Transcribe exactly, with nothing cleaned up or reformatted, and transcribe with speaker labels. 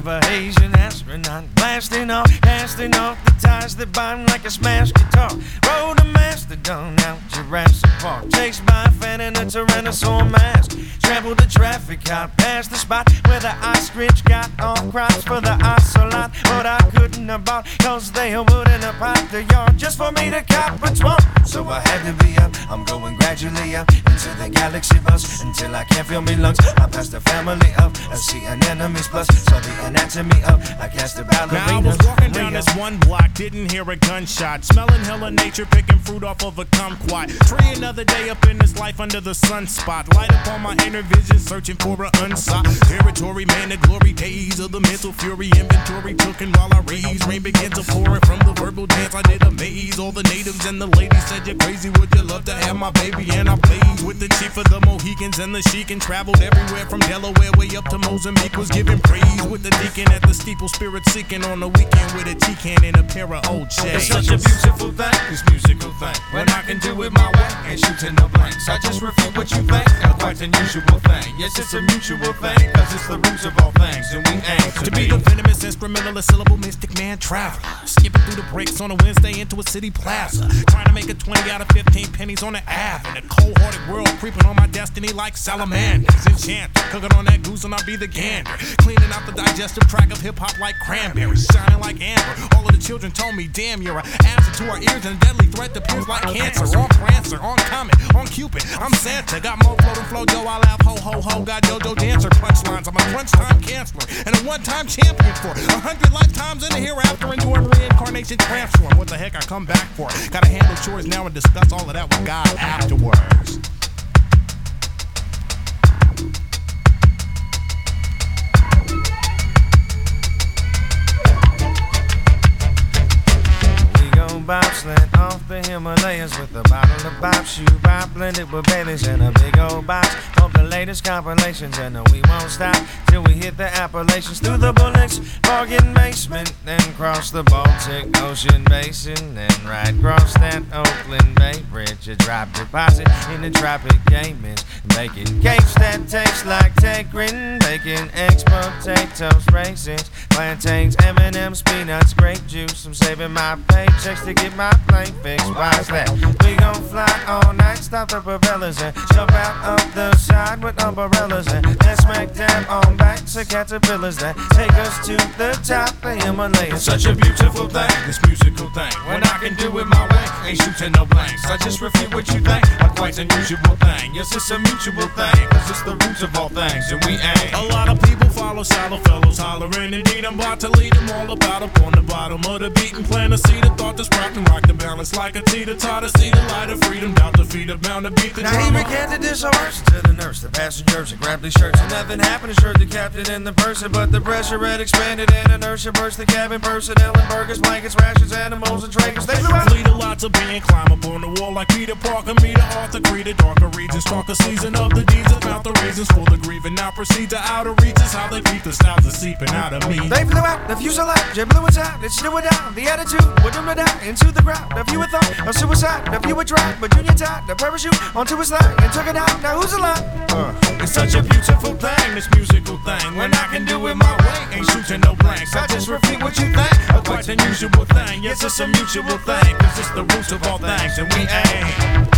Speaker 1: of a Asian astronaut, blasting off, casting off the ties that bind like a smashed guitar. Rode a mastodon out Jurassic Park, chased by a fan in a Tyrannosaur mask. Trampled the traffic out past the spot where the ostrich got all crops for the ocelot. But I couldn't have bought, cause they wouldn't have popped the yard just for me to cop a twump. So I had to be up, I'm going gradually up into the galaxy bus until I can't feel me lungs. I passed the family up, I see an enemy's plus, saw the anatomy of, I cast a ballerina.
Speaker 2: Now I was walking down this one block, didn't hear a gunshot, smelling hella nature, picking fruit off of a kumquat tree. Another day up in this life under the sunspot, light up on my inner vision, searching for an unsought territory. Man, the glory days of the mental fury, inventory took while I raised. Rain began to pour in from the verbal dance. I did amaze all the natives and the ladies said, you're crazy, would you love to have my baby? And I played with the chief of the Mohicans and the sheik and traveled everywhere from Delaware way up to Mozambique. Was giving praise with the deacon at the steeple, spirit seeking on the weekend with a tea-can and a pair of old shades.
Speaker 1: It's such a beautiful thing, this musical thing, when I can do it my way, ain't shooting no blanks. I just refute what you think, not quite unusual thing. Yes, it's a mutual thing, cause it's the roots of all things, and we aim to,
Speaker 2: to be, be the venomous instrumentalist, syllable mystic man traveler, skipping through the breaks on a Wednesday into a city plaza, trying to make a twenty out of fifteen pennies on the Ave. In a cold-hearted world, creeping on my destiny like salamanders. Enchanted, cooking on that goose and I'll be the gander, cleaning out the digestive tract of hip-hop like cranberries, shining like amber. All of the children told me, damn, you're an acid to our ears and a deadly threat that peers like cancer. On Prancer, on Comet, on Cupid, I'm Santa. Got more flow than Flojo, I laugh ho ho ho. Got JoJo dancer punchlines, I'm a crunch time canceler and a one-time champion for a hundred lifetimes in the hereafter, enduring reincarnation transform. What the heck I come back for? Gotta handle chores now and discuss all of that with God afterwards.
Speaker 1: Bobsled off the Himalayas with a bottle of Bob Shoe Bob blended with Baileys and a big old box of the latest compilations. And no, we won't stop till we hit the Appalachians, through the Bullocks, Bargain Basement, then cross the Baltic Ocean Basin, then right across that Oakland Bay Bridge. A drop deposit in the tropic Caymans, baking cakes that taste like Tegrin, baking eggs, potatoes, raisins, plantains, M and M's, peanuts, grape juice. I'm saving my paychecks to get my plane fixed. Why's that? We gon' fly all night, stop the propellers and jump out of the side with umbrellas and then smack dab on back to caterpillars that take us to the top of Himalayas. Such a beautiful thing, this musical thing, when I can do it my way, ain't shooting no blanks. I just refute what you think, a quite unusual thing. Yes, it's a mutual thing, cause it's the roots of all things, and we ain't.
Speaker 2: A lot of people follow shallow fellows hollering, indeed I'm about to lead them all about up on the bottom of the beat and plant a seed of thought that's propped and rock the balance like a teeter-totter. See the light of freedom, down the feet of bound to beat the
Speaker 1: now
Speaker 2: drama.
Speaker 1: Now he recanted this horse to the nurse, the passengers and grabbed his shirts, and nothing happened. Assured the captain and the person, but the pressure had expanded and inertia burst the cabin personnel and burgers, blankets, rations, animals, and trinkets. They flew out.
Speaker 2: Fleet of lots of being climb up on the wall like Peter Parker, meet the Arthur Creed, the darker regions, talk a season of the deeds about the reasons for the grieving. Now proceed to outer reaches, how they keep the styles of seeping out of me.
Speaker 1: They flew out, the fuselage, jet blew it out, it's still down. The attitude would them down into the ground. If you would thought of suicide, if you would try, but Junior tied the parachute onto his line and took it out. Now who's alive? Uh, it's such a beautiful thing, this musical thing. When I can do it my way, ain't shooting no blanks. I just repeat what you think, a quite unusual thing. Yes, it's a mutual thing, cause it's the roots of all things, and we ain't.